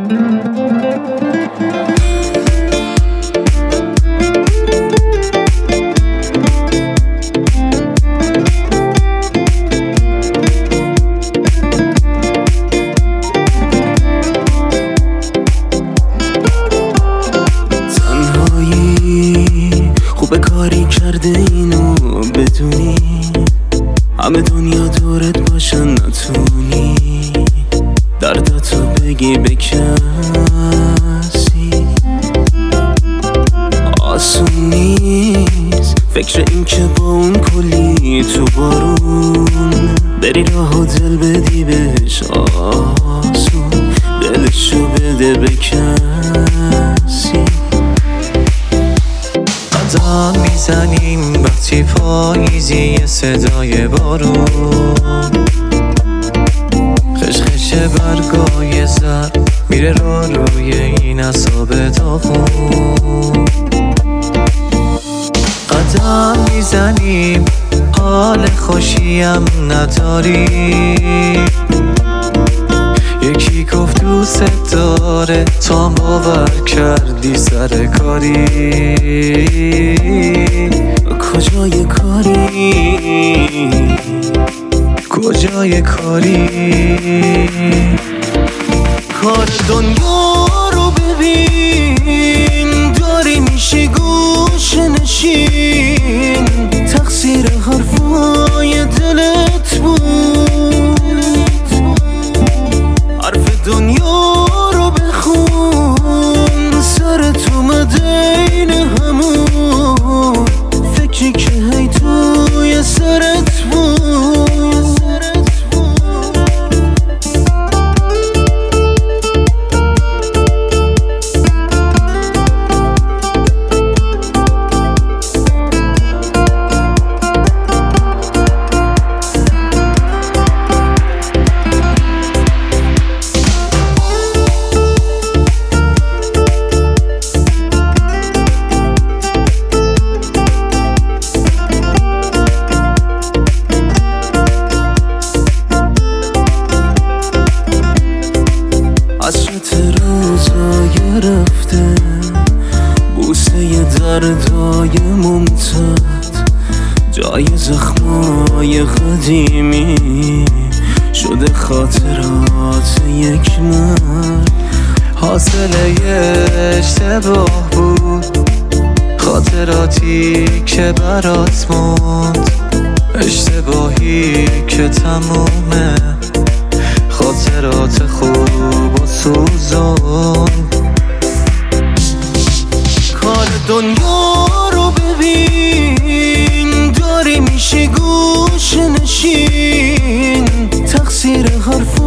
خوب کاری کرده اینو بدونی، همه دنیا دورت باشن نتونی دردتو بگی به کسی. آسون نیست فکر این که با اون کلی تو بارون بری راه و دل بدی بهش آسون، دلشو بده به کسی. قدم میزنیم وقتی پاییزی صدای بارون، خشخش برگای زر میره روی این اعصاب داغون. قدم میزنیم حال خوشیم نداری، یکی گفت دوست داره تا باور کردی سر کاری. کجای کاری کار دنیا رو ببین، داری میشه گوش نشین، تقصیر حرفای دلت بود. حرف دنیا رو بخون، سرت اومده این همون فکری که هی توی سرت بود. حسرت روزای رفته، بوسه دردای ممتد، جای زخمای قدیمی شده خاطرات یک مرد. حاصله اشتباه بود خاطراتی که برات موند، اشتباهی که تمومه خاطرات خوب و سوزون. کار دنیا رو ببین، داری میشه گوش نشین، تقصیر حرف